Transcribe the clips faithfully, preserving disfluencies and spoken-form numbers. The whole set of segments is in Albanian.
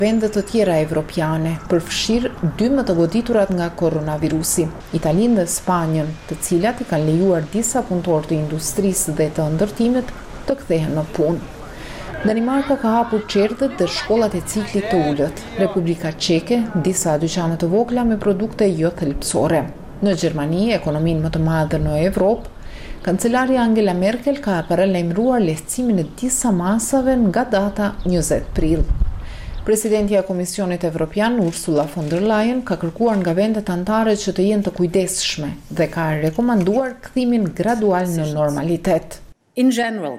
Vendet të tjera evropiane përfshirë dy më të goditurat nga koronavirusi, Italinë dhe Spanjën, të cilat i kanë lejuar disa punëtorë të industrisë dhe të ndërtimit të kthehen në punë. Danimarka ka hapur çerdhet dhe shkollat e ciklit të ulët. Republika Çeke, disa dyqane të vogla me produkte jo thelbësore. Në Gjermani, ekonominë më të madhe në Evropë, kancelarja Angela Merkel ka paralajmëruar lehtësimin e disa masave nga data njëzet prill. Presidentja e Komisionit Evropian Ursula von der Leyen ka kërkuar nga vendet anëtare që të jenë të kujdesshme dhe ka rekomanduar kthimin gradual në normalitet. In general,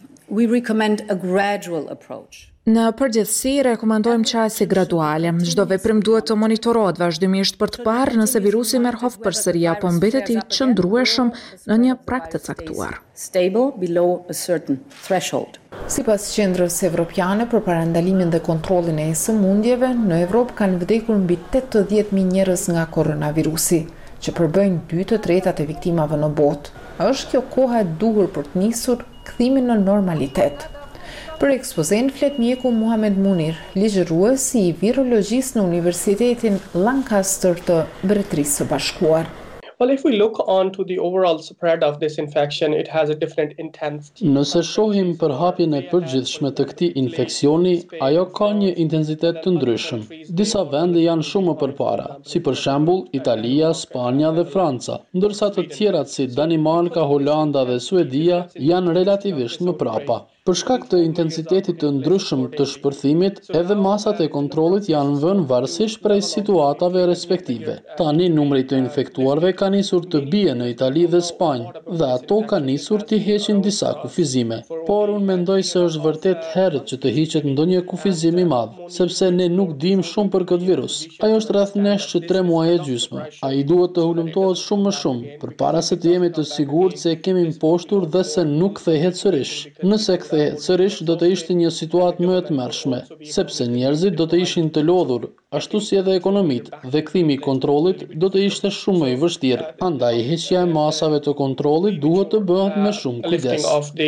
we recommend a gradual approach. Në përgjithësi, rekomandojmë qasje graduale. Çdo veprim duhet të monitorohet vazhdimisht për të parë nëse virusi merr hovë përsëri apo mbetet i qëndrueshëm në një prag të caktuar. Stable below a certain threshold. Sipas Qendrës Evropiane për parandalimin dhe kontrollin e sëmundjeve, në Evropë kanë vdekur mbi tetëdhjetë mijë njerëz nga koronavirusi, që përbëjnë dy të tretat e viktimave në botë. Është kjo koha e duhur për të nisur kthimin në normalitet. Për ekspozen flet mjeku Muhamet Munir, ligjërues i virologjisë në Universitetin Lancaster të Mbretërisë së Bashkuar. Well, if we look onto the overall spread of this infection, it has a different intensity. Nëse shohim përhapjen e përgjithshme të këtij infeksioni, ajo ka një intensitet të ndryshëm. Disa vende janë shumë më përpara, si për shembull Italia, Spanja dhe Franca, ndërsa të tjerat si Danimarka, Holanda dhe Suedia janë relativisht më prapa. Për shkak të intensitetit të ndryshëm të shpërthimit, edhe masat e kontrollit janë vënë varësisht prej situatave respektive. Tani numri të infektuarve ka nisur të bie në Itali dhe Spanjë, dhe ato ka nisur të heqin disa kufizime. Por unë mendoj se është vërtet herët që të hiqet ndonjë kufizim i madh, sepse ne nuk dim shumë për këtë virus. Ajo është rreth nesh që tre muaj e gjysmë. Ai duhet të hulumtohet shumë më shumë, përpara se të jemi të sigurt se e kemi mposhtur dhe se nuk kthehet sërish. Nëse kthehet sërish do të ishte një situatë më e tmerrshme, sepse njerëzit do të ishin të lodhur, ashtu si edhe ekonomit, dhe kthimi i kontrollit do të ishte shumë më i vështirë. Andaj heqja e masave të kontrollit duhet të bëhet me shumë kujdes.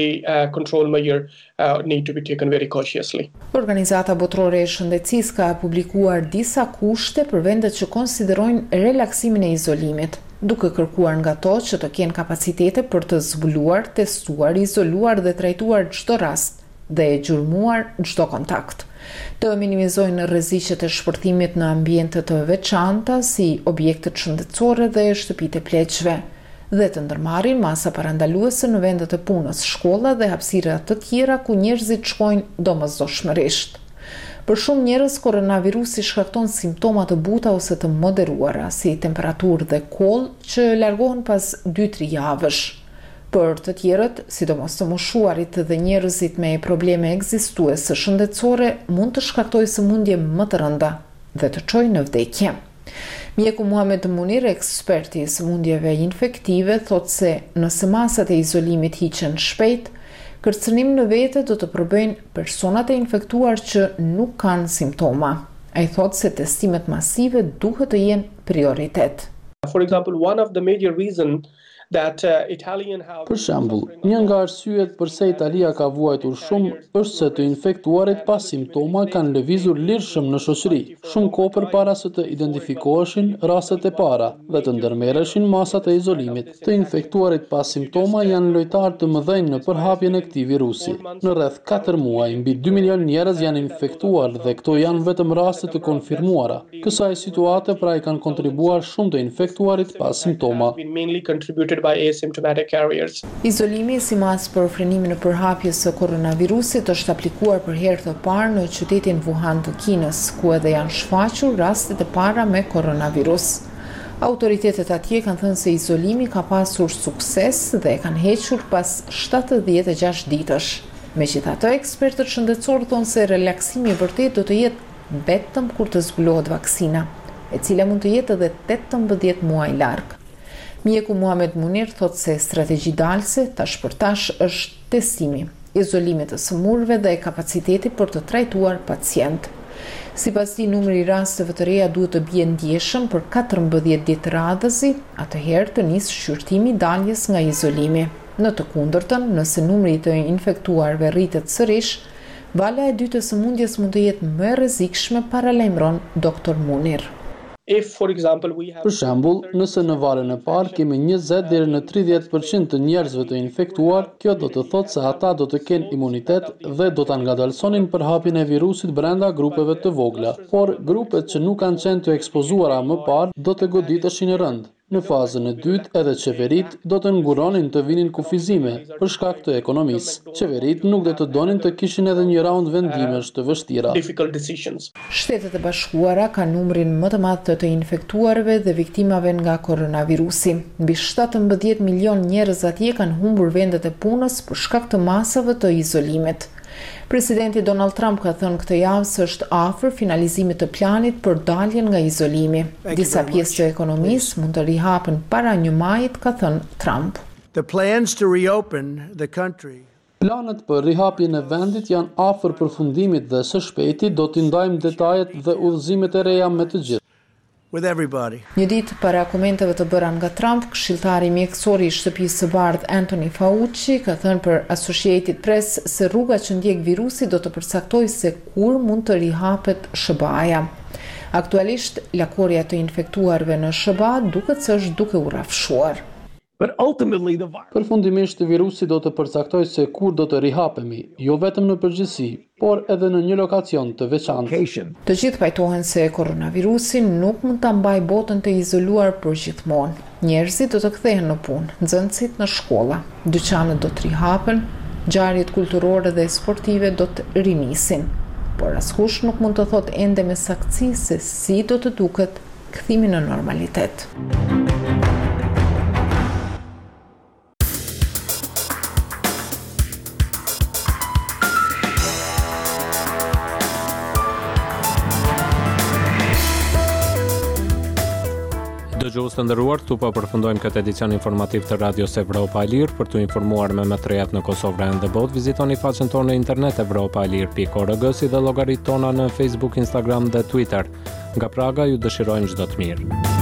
Organizata Botërore e Shëndetësisë ka publikuar disa kushte për vendet që konsiderojnë relaksimin e izolimit, duke kërkuar nga to që të kenë kapacitete për të zbuluar, testuar, izoluar dhe trajtuar çdo rast dhe e gjurmuar çdo kontakt. Të minimizojnë rreziqet e shpërthimit në ambiente të veçanta si objektet shëndetësore dhe shtëpitë e pleqve, dhe të ndërmarrin masa parandaluese në vendet e punës, shkolla dhe hapësira të tjera ku njerëzit shkojnë domosdoshmërisht. Për shumë njerëz, koronavirusi shkakton simptoma të buta ose të moderuara, si temperaturë dhe koll, që largohen pas dy tre javësh. Për të tjerët, sidomos të moshuarit dhe njerëzit me probleme ekzistuese shëndetësore, mund të shkaktojë sëmundje më të rënda dhe të çojë në vdekje. Mjeku Muhamet Munir, eksperti i sëmundjeve infektive, thotë se nëse masat e izolimit hiqen shpejt, kërcënim në vete do të përbëjnë personat e infektuar që nuk kanë simptoma. Ai thotë se testimet masive duhet të jenë prioritet. For example, one of the major reasons that uh, Italian have... Për shembull, një nga arsyet përse Italia ka vuajtur shumë është se të infektuarit pa simptoma kanë lëvizur lirshëm në shoqëri, shumë kohë përpara se të identifikoheshin rastet e para dhe të ndërmerreshin masat e izolimit. Të infektuarit pa simptoma janë lojtarë të mëdhenj në përhapjen e këtij virusi. Në rreth katër muaj, mbi dy milion njerëz janë infektuar dhe këto janë vetëm raste të konfirmuara. Kësaj situate pra i kanë kontribuar shumë të infektuarit pa simptoma. By asymptomatic carriers. Izolimi si mas për frenimin e përhapjes së koronavirusit është aplikuar për herë të parë në qytetin Wuhan të Kinës, ku edhe janë shfaqur rastet e para me koronavirus. Autoritetet atje kanë thënë se izolimi ka pasur sukses dhe e kanë hequr pas shtatëdhjetë e gjashtë ditësh. Megjithatë, ekspertët shëndetësorë thonë se relaksimi i vërtet do të jetë vetëm kur të zbulohet vaksina, e cila mund të jetë edhe tetëmbëdhjetë muaj larg. Mjeku Muhamet Munir thotë se strategji dalse tash për tash është testimi, izolimi të sëmurëve dhe kapaciteti për të trajtuar pacient. Sipas tij, numri i rasteve të reja duhet të bie ndjeshëm për katërmbëdhjetë ditë radhësi, atëherë të nisë shqyrtimi i daljes nga izolimi. Në të kundërtën, nëse numri i të infektuarve rritet sërish, Vala e dytë e sëmundjes mund të jetë më e rrezikshme, paralajmëron doktor Munir. If, for example, we have... Për shembull, nëse në varën e parë kemi njëzet deri në tridhjetë përqind të njerëzve të infektuar, kjo do të thotë se ata do të kenë imunitet dhe do ta ngadalsonin përhapjen e virusit brenda grupeve të vogla. Por grupet që nuk kanë qenë të ekspozuara më parë do të goditeshin rënd. Në fazën e dytë, edhe qeverit do të nguronin të vinin kufizime për shkak të ekonomisë. Qeverit nuk do të donin të kishin edhe një raund vendimesh të vështira. Shtetet e Bashkuara kanë numrin më të madh të të infektuarve dhe viktimave nga koronavirusi. Mbi shtatëmbëdhjetë milion njerëz atje kanë humbur vendet e punës për shkak të masave të izolimit. Presidenti Donald Trump ka thënë këtë javë se është afër finalizimit të planit për daljen nga izolimi. Disa pjesë të ekonomisë mund të rihapen para një majit, ka thënë Trump. The plans to reopen the country. Planet për rihapjen e vendit janë afër përfundimit dhe së shpejti do t'i ndajmë detajet dhe udhëzimet e reja me të gjithë. With everybody. Një ditë para komenteve të bëra nga Trump, këshilltari mjekësor i Shtëpisë së Bardhë Anthony Fauci ka thënë për Associated Press se rruga që ndjek virusi do të përcaktojë se kur mund të rihapet S B A-ja. Aktualisht, lakorja të infektuarve në S B A duket se është duke u rrafshuar. But ultimately the virus... Përfundimisht virusi do të përcaktoj se kur do të rihapemi, jo vetëm në përgjithësi, por edhe në një lokacion të veçantë. Të gjithë pajtohen se koronavirusi nuk mund ta mbajë botën të izoluar për gjithmonë. Njerëzit do të kthehen në punë, nxënësit në shkolla, dyqanet do të rihapen, ngjarjet kulturore dhe sportive do të rinisin. Por askush nuk mund të thotë ende me saktësi se si do të duket kthimi në normalitet. Dëgjues të nderuar, këtu po përfundojmë këtë edicion informativ të Radios Evropa e Lirë. Për të informuar me më të rehat në Kosovë dhe në botë, vizitoni faqen tonë në internet evropa e lirë pikë org si dhe llogaritë tona në Facebook, Instagram dhe Twitter. Nga Praga ju dëshirojmë çdo të mirë.